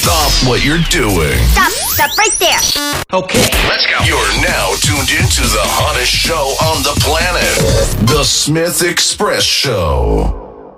Stop what you're doing. Stop right there. Okay, Let's go. You're now tuned into the hottest show on the planet, The Smith Express Show.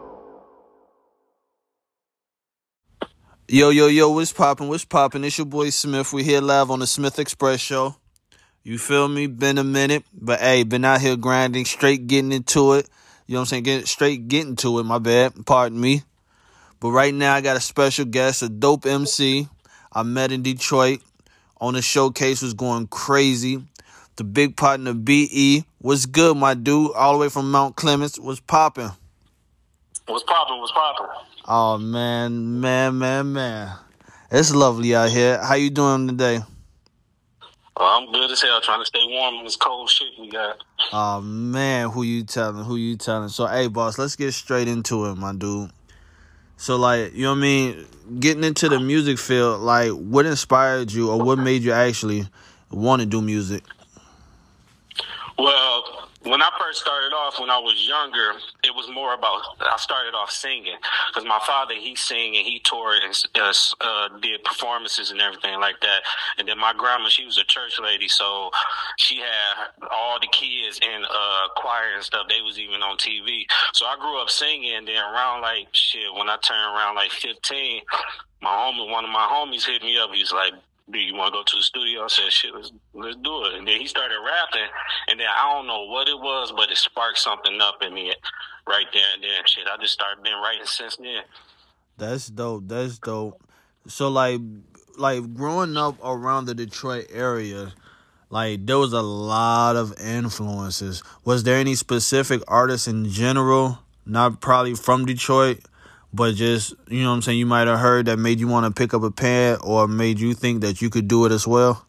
Yo, what's poppin'? It's your boy Smith. We here live on the Smith Express Show. You feel me? Been a minute, but hey, been out here grinding, straight getting into it. You know what I'm saying? Getting to it, my bad. Pardon me. But right now, I got a special guest, a dope MC I met in Detroit. On the showcase, was going crazy. The big partner, B.E. What's good, my dude? All the way from Mount Clemens. What's poppin'? What's poppin'? Oh, man. It's lovely out here. How you doing today? I'm good as hell, trying to stay warm in this cold shit we got. Oh, man, who you telling? So, hey, boss, let's get straight into it, my dude. So, like, you know what I mean? Getting into the music field, like, what inspired you or what made you actually want to do music? Well, when I first started off, when I was younger, it was more about, I started off singing. Because my father, he sang and he toured and did performances and everything like that. And then my grandma, she was a church lady, so she had all the kids in choir and stuff. They was even on TV. So I grew up singing, and then around when I turned around 15, one of my homies hit me up. He was like, "Do you want to go to the studio?" I said, "Shit, let's do it." And then he started rapping, and then I don't know what it was, but it sparked something up in me right there and then. Shit, I just started been writing since then. That's dope. So, like growing up around the Detroit area, like, there was a lot of influences. Was there any specific artists in general, not probably from Detroit, but just, you know what I'm saying, you might have heard that made you want to pick up a pen or made you think that you could do it as well?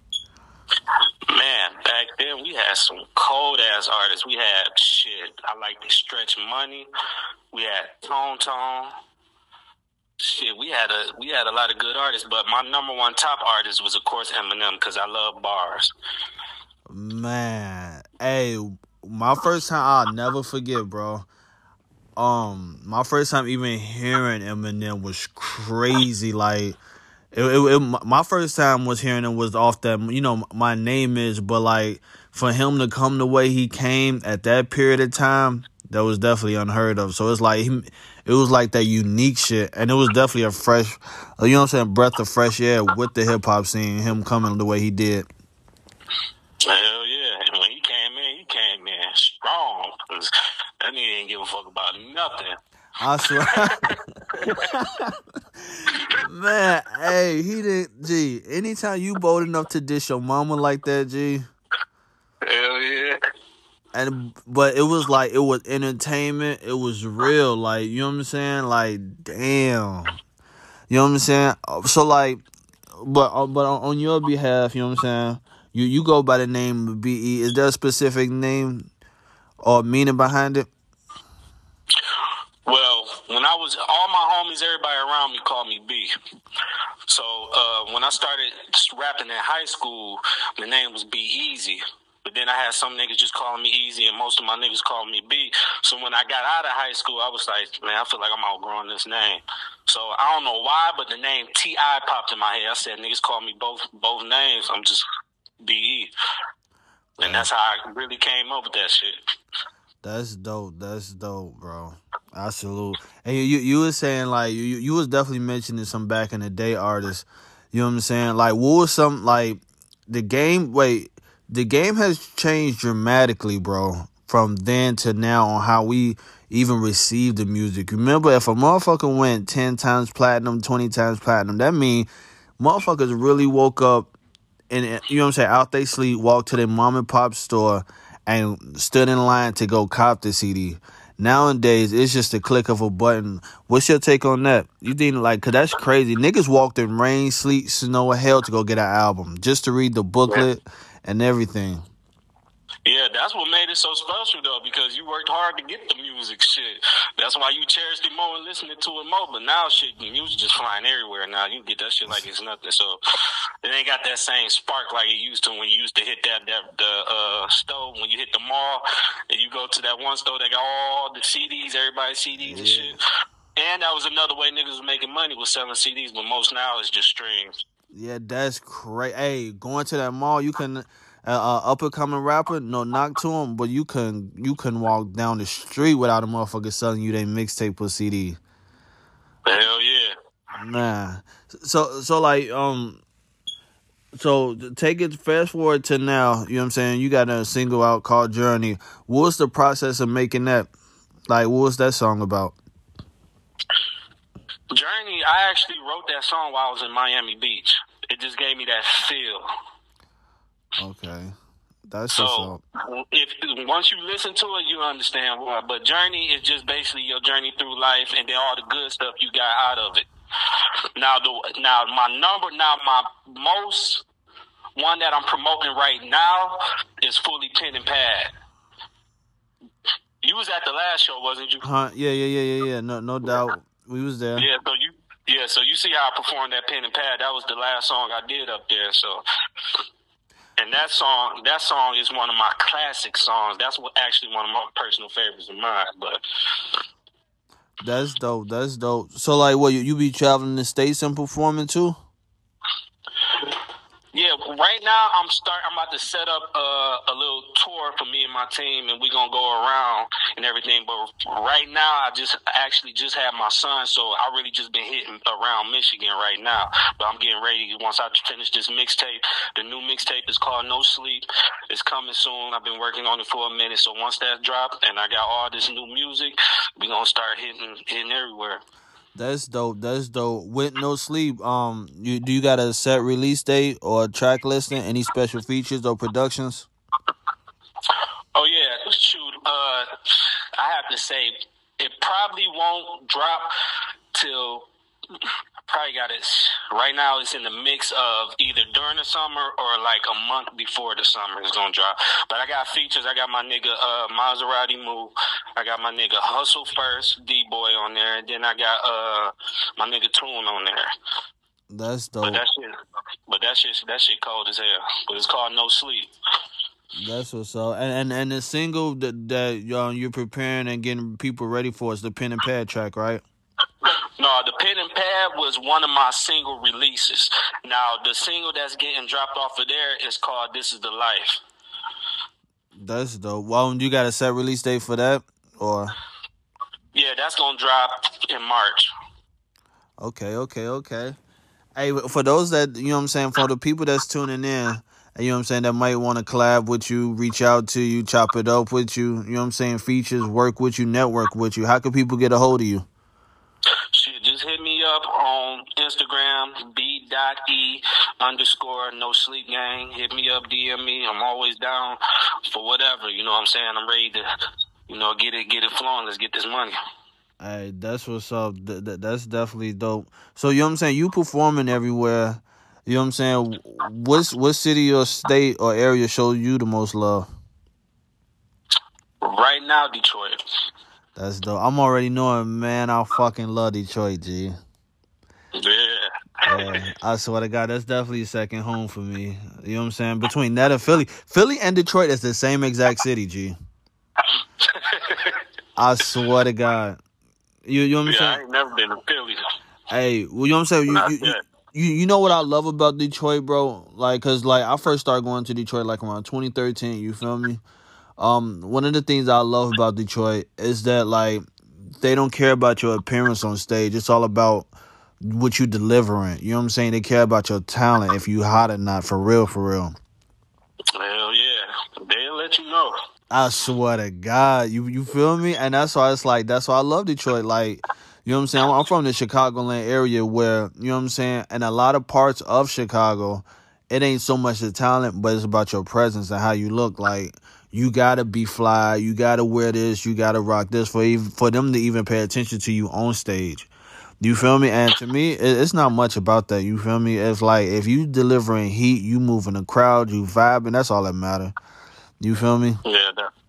Man, back then we had some cold-ass artists. We had, I like to Stretch Money. We had Tone. Shit, we had a lot of good artists, but my number one top artist was, of course, Eminem, because I love bars. Man, hey, my first time, I'll never forget, bro. My first time even hearing Eminem was crazy. Like, my first time was hearing him was off that, you know, My Name Is, but like, for him to come the way he came at that period of time, that was definitely unheard of. So it's like, it was like that unique shit, and it was definitely a fresh, you know what I'm saying, breath of fresh air with the hip hop scene, him coming the way he did. Hell yeah. And when he came in strong. Cause that nigga didn't give a fuck about nothing. I swear. Man, hey, he did, G, anytime you bold enough to dish your mama like that, G. Hell yeah. But it was like, it was entertainment. It was real. Like, you know what I'm saying? Like, damn. You know what I'm saying? So, like, but on your behalf, you know what I'm saying? You go by the name of B.E. Is there a specific name or meaning behind it? Well, when I was, all my homies, everybody around me called me B. So when I started rapping in high school, the name was B Easy. But then I had some niggas just calling me Easy, and most of my niggas calling me B. So when I got out of high school, I was like, man, I feel like I'm outgrowing this name. So I don't know why, but the name T.I. popped in my head. I said, niggas call me both names. I'm just B.E. And that's how I really came up with that shit. That's dope, bro. I salute. And you were saying, like, you was definitely mentioning some back in the day artists. You know what I'm saying? Like, what was some, like, the game has changed dramatically, bro, from then to now on how we even receive the music. Remember, if a motherfucker went 10 times platinum, 20 times platinum, that mean motherfuckers really woke up and, you know what I'm saying, out they sleep, walked to their mom and pop store and stood in line to go cop the CD. Nowadays, it's just a click of a button. What's your take on that? You think, like, cause that's crazy. Niggas walked in rain, sleet, snow, and hell to go get an album just to read the booklet and everything. Yeah, that's what made it so special, though, because you worked hard to get the music, shit. That's why you cherished it more and listening to it more. But now, shit, the music just flying everywhere now. You can get that shit like it's nothing. So it ain't got that same spark like it used to when you used to hit the stove, when you hit the mall, and you go to that one store that got all the CDs, everybody's CDs and shit. And that was another way niggas was making money, was selling CDs, but most now is just streams. Yeah, that's crazy. Hey, going to that mall, you can up and coming rapper, no knock to him, but you can walk down the street without a motherfucker selling you their mixtape or CD. Hell yeah. Nah. So like so take it fast forward to now, you know what I'm saying? You got a single out called Journey. What was the process of making that? Like, what was that song about? Journey, I actually wrote that song while I was in Miami Beach. It just gave me that feel. Okay. That's so if once you listen to it, you understand why. But Journey is just basically your journey through life, and then all the good stuff you got out of it. Now my most one that I'm promoting right now is Fully Pen and Pad. You was at the last show, wasn't you? Yeah. No doubt. We was there. So you see how I performed that Pen and Pad. That was the last song I did up there. So, and that song is one of my classic songs. That's actually one of my personal favorites of mine. But that's dope. So like, what you be traveling the states and performing too? Yeah, right now I'm about to set up a little tour for me and my team, and we're gonna go around and everything. But right now, I just had my son, so I really just been hitting around Michigan right now. But I'm getting ready once I finish this mixtape. The new mixtape is called No Sleep. It's coming soon. I've been working on it for a minute, so once that's dropped and I got all this new music, we're gonna start hitting everywhere. That's dope. With No Sleep, do you got a set release date or track listing? Any special features or productions? Oh yeah, shoot. I have to say, it probably won't drop till. Probably got it right now. It's in the mix of either during the summer or like a month before the summer is gonna drop. But I got features. I got my nigga Maserati Move. I got my nigga Hustle First D-Boy on there, and then I got my nigga Tune on there. That's dope. But that shit cold as hell. But it's called No Sleep. That's what's up. And the single that you're preparing and getting people ready for is the Pen and Pad track, right? No, the Pen and Pad was one of my single releases. Now, the single that's getting dropped off of there is called This Is the Life. That's dope. Well, you got a set release date for that? Or? Yeah, that's going to drop in March. Okay. Hey, for those that, you know what I'm saying, for the people that's tuning in, you know what I'm saying, that might want to collab with you, reach out to you, chop it up with you, you know what I'm saying, features, work with you, network with you, how can people get a hold of you? Shit, just hit me up on Instagram, B.E_No Sleep Gang. Hit me up, DM me. I'm always down for whatever. You know what I'm saying? I'm ready to, get it flowing. Let's get this money. Hey, that's what's up. That's definitely dope. So, you know what I'm saying? You performing everywhere. You know what I'm saying? What city or state or area shows you the most love? Right now, Detroit. That's dope. I'm already knowing, man. I fucking love Detroit, G. Yeah. I swear to God, that's definitely a second home for me. You know what I'm saying? Between that and Philly and Detroit is the same exact city, G. I swear to God. You know what I'm saying? I ain't never been to Philly. Hey, well, you know what I'm saying? You know what I love about Detroit, bro? Like, cause like I first started going to Detroit like around 2013. You feel me? One of the things I love about Detroit is that like they don't care about your appearance on stage. It's all about what you delivering. You know what I'm saying? They care about your talent, if you hot or not, for real. Hell yeah, they'll let you know. I swear to God, you feel me? And that's why I love Detroit. Like, you know what I'm saying? I'm from the Chicagoland area where, you know what I'm saying, and a lot of parts of Chicago, it ain't so much the talent, but it's about your presence and how you look. Like, you gotta be fly, you gotta wear this, you gotta rock this for them to even pay attention to you on stage. You feel me? And to me, it's not much about that. You feel me? It's like if you delivering heat, you moving the crowd, you vibing. That's all that matter. You feel me? Yeah,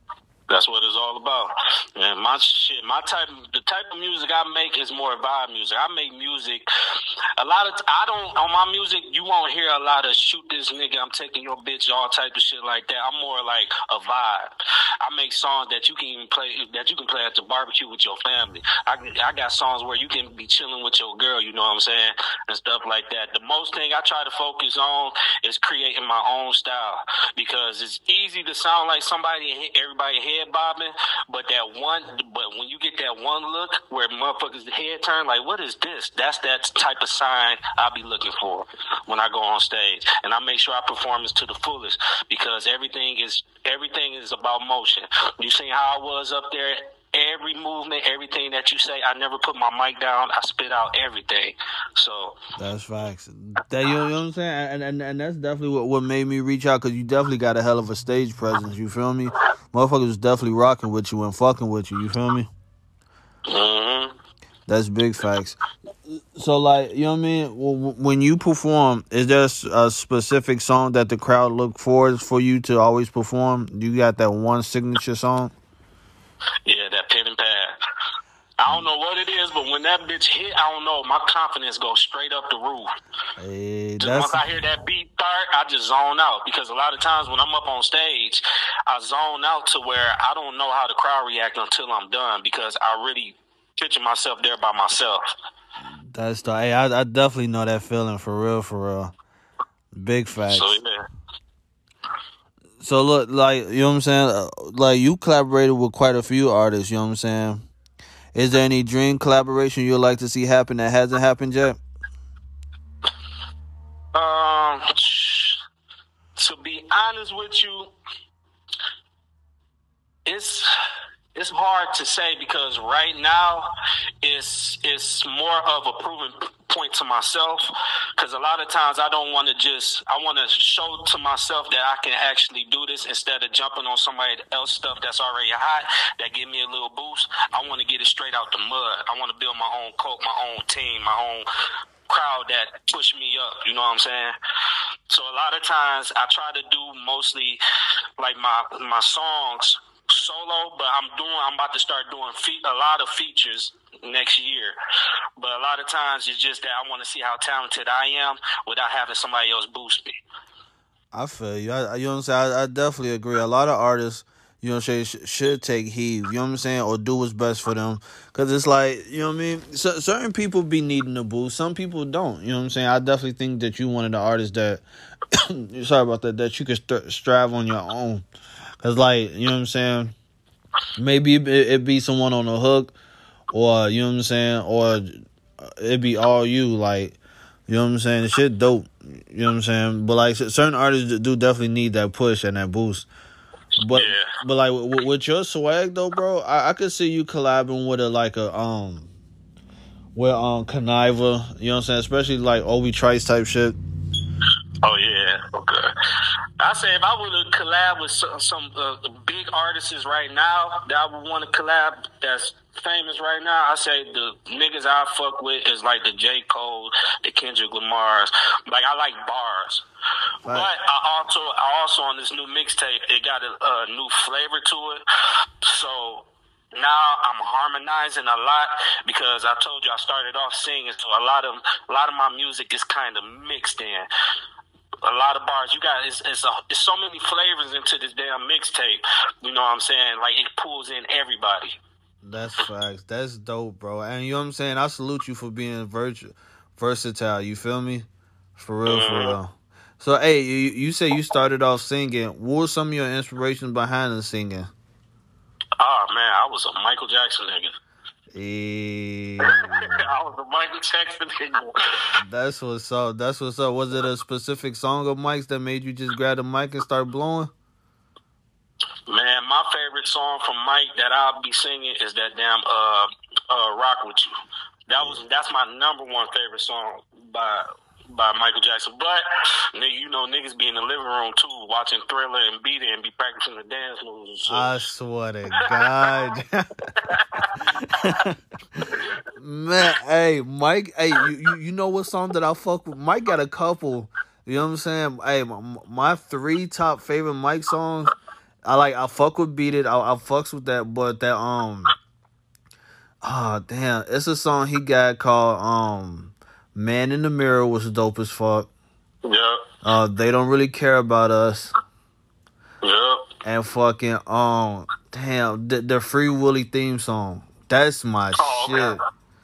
That's what it's all about. And the type of music I make is more vibe music. I make music on my music, you won't hear a lot of shoot this nigga, I'm taking your bitch, all type of shit like that. I'm more like a vibe. I make songs that you can play at the barbecue with your family. I got songs where you can be chilling with your girl, you know what I'm saying, and stuff like that. The most thing I try to focus on is creating my own style, because it's easy to sound like somebody and everybody head bobbing, but when you get that one look where motherfuckers' head turn, like, what is this? That's that type of sign I'll be looking for when I go on stage. And I make sure I perform this to the fullest, because everything is about motion. You see how I was up there? Every movement, everything that you say, I never put my mic down. I spit out everything. So that's facts. That you know what I'm saying, and that's definitely what made me reach out, because you definitely got a hell of a stage presence. You feel me? Motherfuckers was definitely rocking with you and fucking with you. You feel me? Mm-hmm. That's big facts. So, like, you know what I mean? When you perform, is there a specific song that the crowd look for you to always perform? You got that one signature song? Yeah, that pen and pad. I don't know what it is, but when that bitch hit, I don't know, my confidence goes straight up the roof. Hey, once I hear that beat start, I just zone out, because a lot of times when I'm up on stage, I zone out to where I don't know how the crowd react until I'm done, because I really picture myself there by myself. That's the. Hey, I definitely know that feeling, for real. Big facts. So yeah. So look, like, you know what I'm saying? Like, you collaborated with quite a few artists, you know what I'm saying? Is there any dream collaboration you'd like to see happen that hasn't happened yet? To be honest with you, it's hard to say, because right now it's more of a proven point to myself, because a lot of times I want to show to myself that I can actually do this, instead of jumping on somebody else's stuff that's already hot that give me a little boost. I want to get it straight out the mud. I want to build my own cult, my own team, my own crowd that push me up, you know what I'm saying? So a lot of times I try to do mostly like my songs solo, but I'm about to start doing a lot of features next year. But a lot of times it's just that I want to see how talented I am without having somebody else boost me. I feel you. You know what I'm saying? I definitely agree. A lot of artists, you know what I'm saying, should take heed, you know what I'm saying, or do what's best for them. Because it's like, you know what I mean, certain people be needing a boost, some people don't, you know what I'm saying? I definitely think that you one of the artists that, sorry about that you could strive on your own. Because, like, you know what I'm saying, maybe it be someone on the hook, or, you know what I'm saying, or it be all you, like, you know what I'm saying, the shit dope, you know what I'm saying? But, like, certain artists do definitely need that push and that boost. But yeah. But like with your swag though, bro, I could see you collabing with with Conniva, you know what I'm saying, especially like Obi Trice type shit. Oh yeah, okay. I say if I were to collab with some big artists right now that I would want to collab that's famous right now, I say the niggas I fuck with is like the J. Cole, the Kendrick Lamars. Like, I like bars. Right. But I also on this new mixtape, it got a new flavor to it. So now I'm harmonizing a lot, because I told you I started off singing, so a lot of my music is kind of mixed in. A lot of bars. You got it's so many flavors into this damn mixtape. You know what I'm saying? Like, it pulls in everybody. That's facts. That's dope, bro. And you know what I'm saying? I salute you for being versatile. You feel me? For real, for real. So, hey, you say you started off singing. What were some of your inspirations behind the singing? Oh, man, I was a Michael Jackson nigga. I was a Michael Jackson nigga. That's what's up. That's what's up. Was it a specific song of Mike's that made you just grab the mic and start blowing? Man, my favorite song from Mike that I'll be singing is that damn Rock With You. That's my number one favorite song by Michael Jackson. But you know, niggas be in the living room too, watching Thriller and Beat It and be practicing the dance moves and shit. I swear to God. Man, hey, Mike, hey, you know what song that I fuck with? Mike got a couple, you know what I'm saying? Hey, my 3 top favorite Mike songs, I fuck with Beat It. I fucks with that, but that oh damn, it's a song he got called Man in the Mirror was dope as fuck. Yeah. They Don't Really Care About Us. Yeah. And fucking damn, the Free Willy theme song. That's my shit. Man.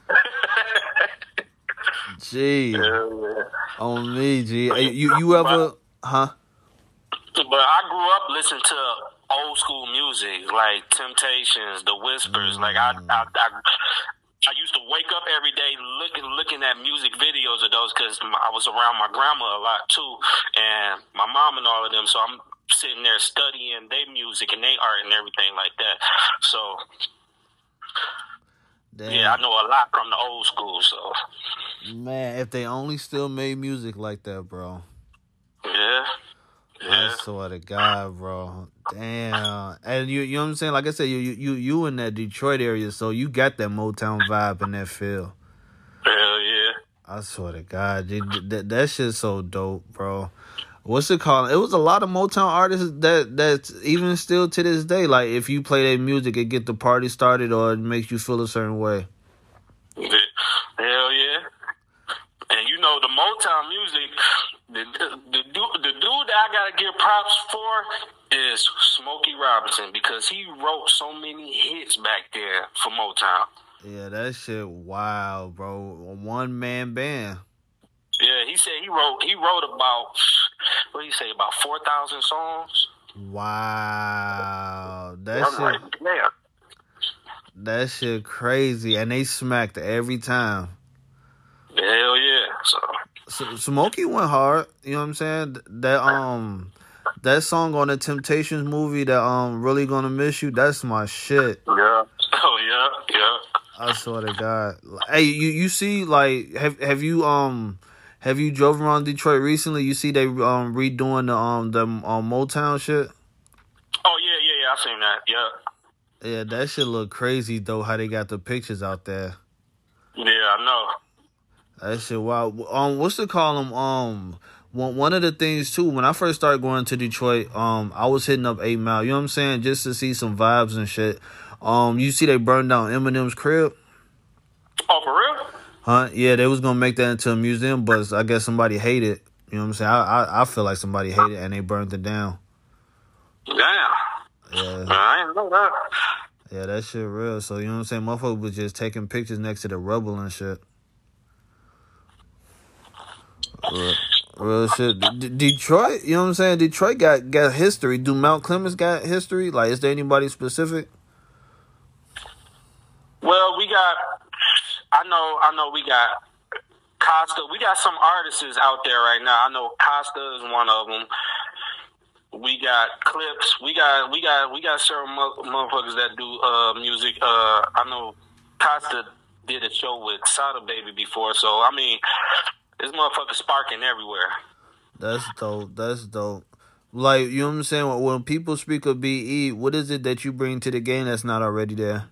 G. Yeah. On me, G. You ever huh? But I grew up listening to old school music like Temptations, The Whispers. Like I used to wake up every day looking at music videos of those because I was around my grandma a lot too, and my mom and all of them. So I'm sitting there studying their music and their art and everything like that. So damn. Yeah, I know a lot from the old school. So man, if they only still made music like that, bro. Yeah. I swear to God, bro. Damn. And you know what I'm saying? Like I said, you in that Detroit area, so you got that Motown vibe and that feel. Hell yeah. I swear to God, that shit's so dope, bro. What's it called? It was a lot of Motown artists that's even still to this day. Like if you play their music, it get the party started or it makes you feel a certain way. Hell yeah. And you know the Motown music, the dude that I gotta give props for is Smokey Robinson because he wrote so many hits back there for Motown. Yeah, that shit wild, bro. A one-man band. Yeah, he said he wrote about, what did he say, about 4,000 songs? Wow. Yeah. That shit crazy. And they smacked every time. Hell yeah. So Smokey went hard, you know what I'm saying? That song on the Temptations movie, that Really Gonna Miss You, that's my shit. Yeah. Oh yeah. I swear to God. Hey, you see, like, have you drove around Detroit recently? You see they redoing the Motown shit? Oh yeah, I seen that. Yeah. Yeah, that shit look crazy though, how they got the pictures out there. Yeah, I know. That shit wild. What's to call them? One of the things too, when I first started going to Detroit, I was hitting up 8 Mile, you know what I'm saying, just to see some vibes and shit. You see they burned down Eminem's crib? Oh, for real? Huh? Yeah, they was gonna make that into a museum, but I guess somebody hated it. You know what I'm saying? I feel like somebody hated it and they burned it down. Damn. Yeah. I didn't know that. Yeah, that shit real. So you know what I'm saying? Motherfucker was just taking pictures next to the rubble and shit. Real shit. Detroit, you know what I'm saying? Detroit got history. Do Mount Clemens got history? Like, is there anybody specific? Well, I know we got Costa. We got some artists out there right now. I know Costa is one of them. We got Clips. We got several motherfuckers that do music. I know Costa did a show with Sada Baby before, so I mean, this motherfucker sparking everywhere. That's dope. Like, you know what I'm saying? When people speak of BE, what is it that you bring to the game that's not already there?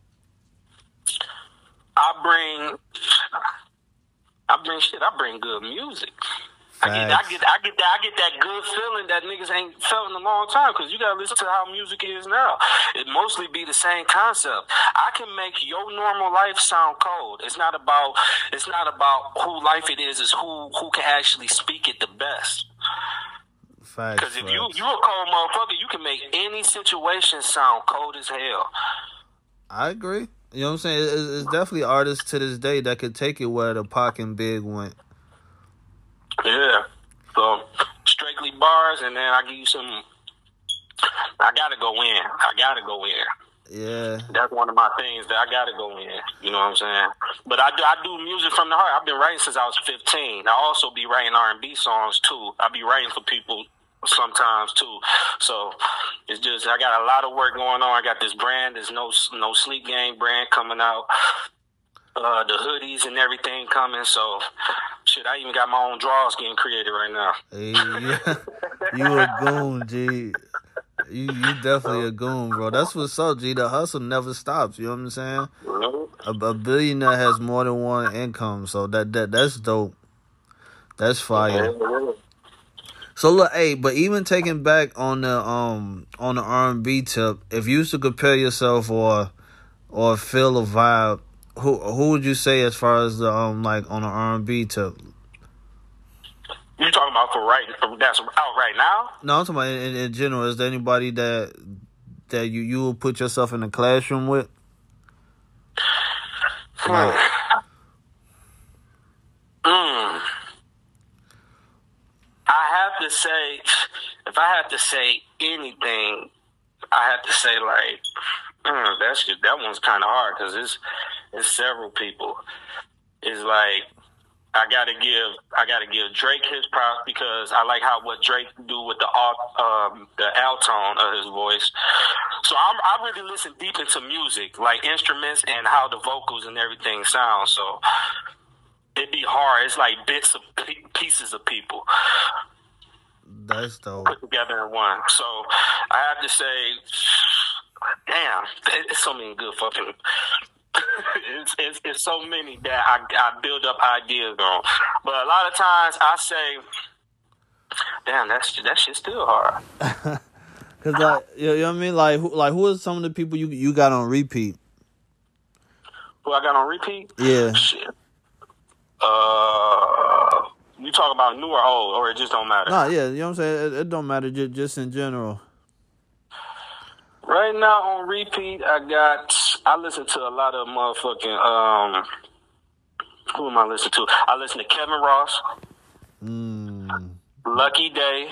I bring good music. I get that good feeling that niggas ain't felt in a long time because you gotta listen to how music is now. It mostly be the same concept. I can make your normal life sound cold. It's not about who life it is. It's who can actually speak it the best. Because if you a cold motherfucker, you can make any situation sound cold as hell. I agree. You know what I'm saying? It's definitely artists to this day that could take it where the Pac and Big went. Yeah. So, strictly bars, and then I give you some. I gotta go in. Yeah. That's one of my things that I gotta go in. You know what I'm saying? But I do music from the heart. I've been writing since I was 15. I also be writing R&B songs too. I be writing for people sometimes too. So it's just I got a lot of work going on. I got this brand, this no sleep game brand coming out. The hoodies and everything coming. So shit, I even got my own drawers getting created right now. Hey, yeah. You a goon, G. You definitely a goon, bro. That's what's up, G. The hustle never stops. You know what I'm saying? Mm-hmm. A billionaire has more than one income, so that's dope. That's fire. So look, hey, but even taking back on the R&B tip, if you used to compare yourself or feel a vibe, who would you say as far as the like on the R&B tip? You talking about that's out right now? No, I'm talking about in general. Is there anybody that you will put yourself in the classroom with? Like, I have to say, if I had to say anything, I have to say like that one's kind of hard because it's several people. It's like I gotta give Drake his props because I like what Drake do with the alto of his voice. So I really listen deep into music, like instruments and how the vocals and everything sound. So it'd be hard. It's like bits of pieces of people. That's dope. Put together in one. So I have to say, damn, it's so many good fucking. it's so many that I build up ideas on, but a lot of times I say, damn, that shit's still hard. Cause like you know what I mean, like who are some of the people you got on repeat? Who I got on repeat? Yeah. Shit. You talk about new or old, or it just don't matter? Nah, yeah, you know what I'm saying? It don't matter, just in general. Right now on repeat, I listen to a lot of motherfucking, who am I listening to? I listen to Kevin Ross, Lucky Day,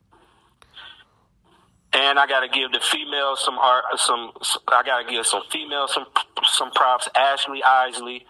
and I gotta give the females I gotta give some females some props. Ashley Isley,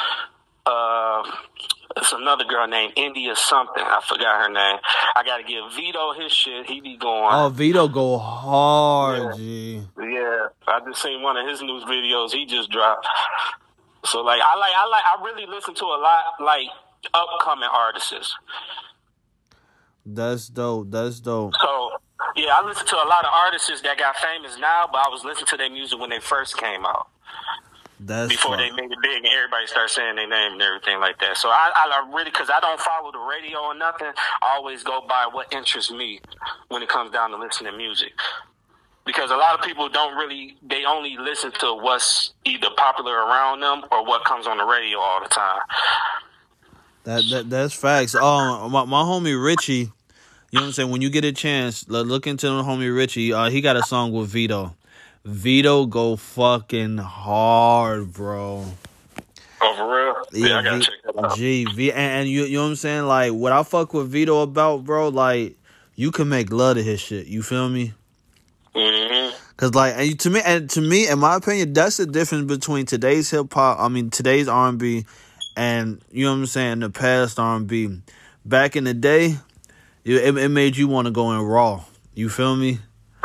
it's another girl named India something. I forgot her name. I gotta give Vito his shit. He be going. Oh, Vito go hard, yeah. G. Yeah, I just seen one of his news videos he just dropped. So like, I really listen to a lot like upcoming artists. That's dope. So yeah, I listen to a lot of artists that got famous now, but I was listening to their music when they first came out. Before they made it big and everybody started saying their name and everything like that. So I really, because I don't follow the radio or nothing, I always go by what interests me when it comes down to listening to music. Because a lot of people they only listen to what's either popular around them or what comes on the radio all the time. That's facts. My homie Richie, you know what I'm saying? When you get a chance, look into the homie Richie. He got a song with Vito. Vito go fucking hard, bro. Oh, for real? Yeah, I gotta check that out. And you know what I'm saying? Like, what I fuck with Vito about, bro, like, you can make love to his shit. You feel me? Mm-hmm. Cause like, and to me, in my opinion, that's the difference between today's hip hop. I mean, today's R&B, and you know what I'm saying, the past R&B. Back in the day, it made you want to go in raw. You feel me?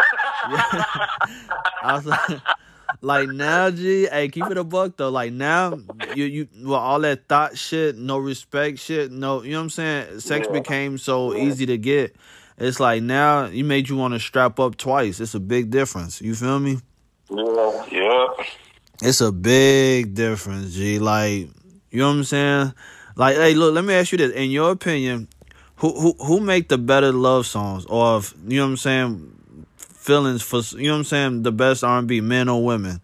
I was like now, G, hey, keep it a buck though. Like now, you all that thought shit, no respect shit, no, you know what I'm saying? Sex became so easy to get. It's like now you made you want to strap up twice. It's a big difference. You feel me? Yeah. It's a big difference, G. Like, you know what I'm saying? Like, hey, look, let me ask you this. In your opinion, who make the better love songs, or you know what I'm saying? Feelings for, you know what I'm saying, the best R&B, men or women?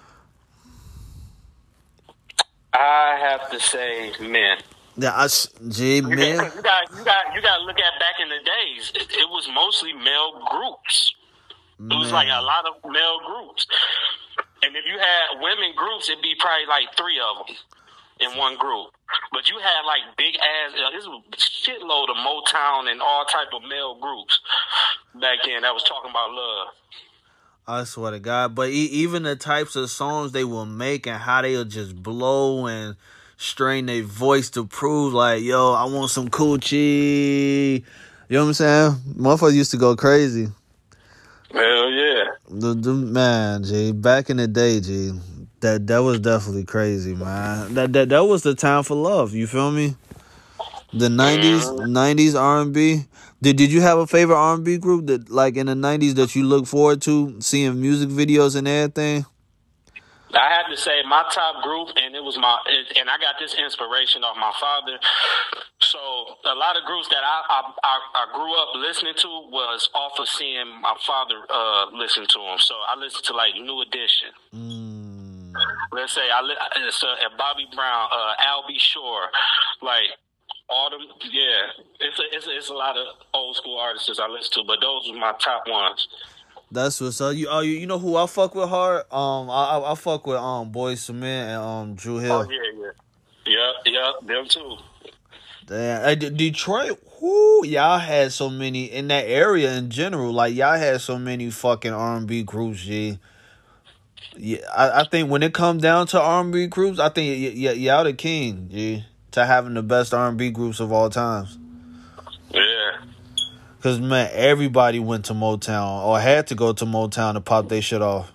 I have to say men. Yeah, men. You got to look at back in the days. It was mostly male groups. It was like a lot of male groups. And if you had women groups, it'd be probably like 3 of them in one group. But you had like big ass, this was a shitload of Motown and all type of male groups back then that was talking about love. I swear to God. But even the types of songs they will make and how they'll just blow and strain their voice to prove like, yo, I want some coochie. You know what I'm saying? Motherfuckers used to go crazy. Hell yeah. Man, G, back in the day, G, that was definitely crazy, man. That was the time for love. You feel me? The 90s R&B. Did you have a favorite R&B group that, like, in the 90s that you look forward to seeing music videos and everything? I had to say my top group, and and I got this inspiration off my father. So a lot of groups that I grew up listening to was off of seeing my father listen to them. So I listened to like New Edition. Let's say Bobby Brown, Al B. Shore, like all them. Yeah, it's a lot of old school artists I listen to, but those were my top ones. That's what's up. You know who I fuck with hard? I fuck with Boyz II Men and Dru Hill. Oh yeah, them too. Damn, Detroit, whoo, y'all had so many in that area in general. Like y'all had so many fucking R&B groups, G. Yeah, I think when it comes down to R&B groups, I think y'all the king, G, to having the best R&B groups of all times. Yeah. Cause man, everybody went to Motown or had to go to Motown to pop their shit off.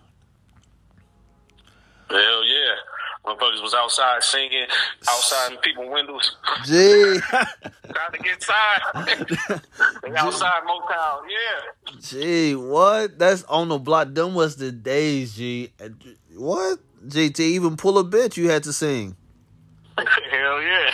Hell yeah. Motherfuckers was outside singing, outside in people's windows. Gee. Trying to get inside. They outside Motown, yeah. Gee, what? That's on the block. Them was the days, G. What? G, to even pull a bitch, you had to sing. Hell yeah.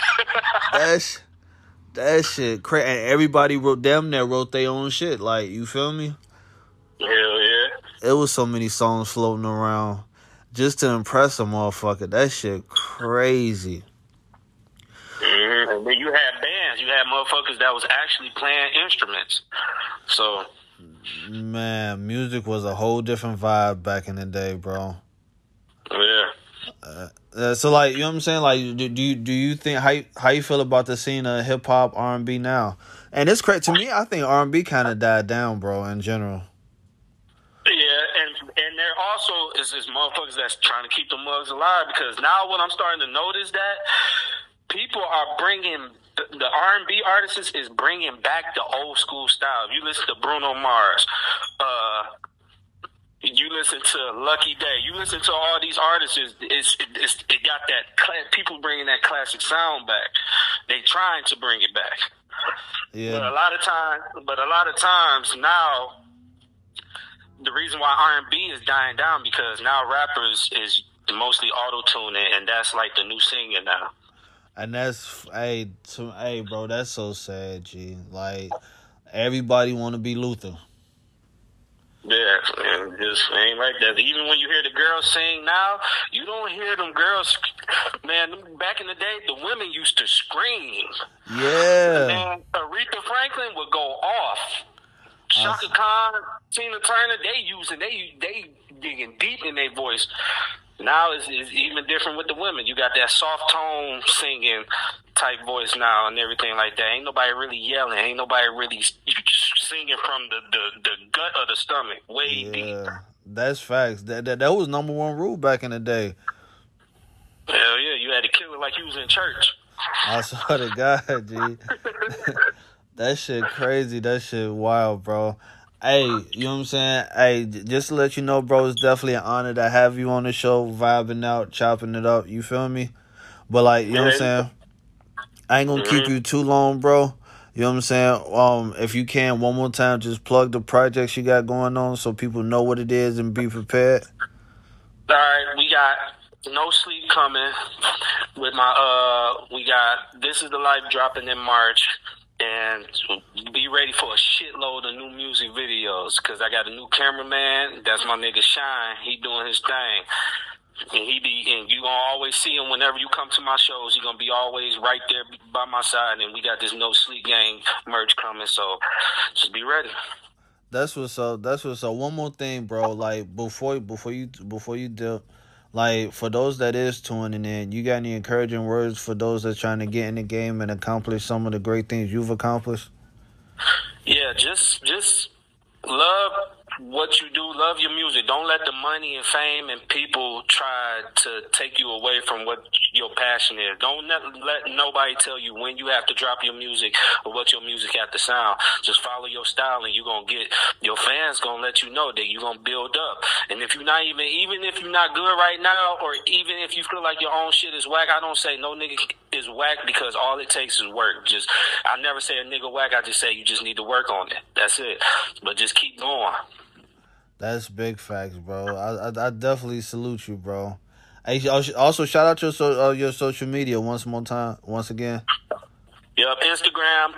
That shit crazy. And everybody wrote their own shit. Like, you feel me? Hell yeah. It was so many songs floating around just to impress a motherfucker. That shit crazy. Mm-hmm. And then you had bands. You had motherfuckers that was actually playing instruments. So, man, music was a whole different vibe back in the day, bro. Yeah. So like, you know what I'm saying? Like, do you think how you feel about the scene of hip hop R&B now? And it's crazy to me. I think R&B kind of died down, bro, in general. Yeah, and there also is motherfuckers that's trying to keep the mugs alive, because now what I'm starting to notice that people are bringing the R&B artists is bringing back the old school style. If you listen to Bruno Mars, you listen to Lucky Day, you listen to all these artists, it got that people bringing that classic sound back. They trying to bring it back. Yeah. But a lot of times now, the reason why R&B is dying down because now rappers is mostly auto-tuning, and that's like the new singing now. And that's bro, that's so sad, G. Like, everybody want to be Luther. Yeah, and just ain't like that. Even when you hear the girls sing now, you don't hear them girls. Man, back in the day, the women used to scream. Yeah. And Aretha Franklin would go off. Shaka Khan, Tina Turner, they digging deep in their voice. Now it's even different with the women. You got that soft tone singing type voice now and everything like that. Ain't nobody really yelling. Ain't nobody really singing from the gut of the stomach, way deep. That's facts. That was number one rule back in the day. Hell yeah, you had to kill it like you was in church. I swear to God, G. That shit crazy. That shit wild, bro. Hey, you know what I'm saying? Hey, just to let you know, bro, it's definitely an honor to have you on the show, vibing out, chopping it up. You feel me? But, like, you know what I'm saying? I ain't gonna keep you too long, bro. You know what I'm saying? If you can, one more time, just plug the projects you got going on so people know what it is and be prepared. All right, we got No Sleep coming with we got This Is the Life dropping in March. And be ready for a shitload of new music videos, because I got a new cameraman. That's my nigga Shine. He doing his thing. And you gonna always see him whenever you come to my shows. He gonna be always right there by my side. And we got this No Sleep Gang merch coming, so just be ready. That's what's up. One more thing, bro. Like, before you dip, like, for those that is tuning in, you got any encouraging words for those that trying to get in the game and accomplish some of the great things you've accomplished? Yeah, just love what you do. Love your music. Don't let the money and fame and people try to take you away from what your passion is. Don't let nobody tell you when you have to drop your music or what your music have to sound. Just follow your style, and you're going to get your fans going to let you know that you're going to build up. And if you're not even if you're not good right now, or even if you feel like your own shit is whack, I don't say no nigga is whack, because all it takes is work. I never say a nigga whack. I just say you just need to work on it. That's it. But just keep going. That's big facts, bro. I definitely salute you, bro. Hey, also shout out your social media once again. Yep, Instagram,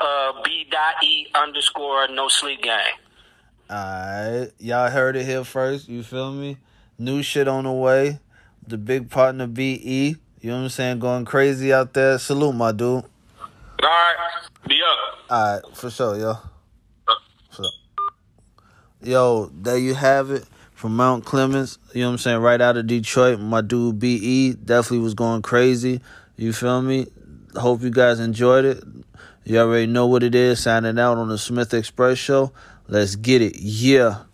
B.E_ no sleep gang. Alright, y'all heard it here first. You feel me? New shit on the way. The big partner BE. You know what I'm saying? Going crazy out there. Salute, my dude. All right, be up. Alright, for sure, yo. For sure. Yo, there you have it. From Mount Clemens, you know what I'm saying? Right out of Detroit, my dude BE definitely was going crazy. You feel me? Hope you guys enjoyed it. You already know what it is. Signing out on the Smith Express Show. Let's get it. Yeah.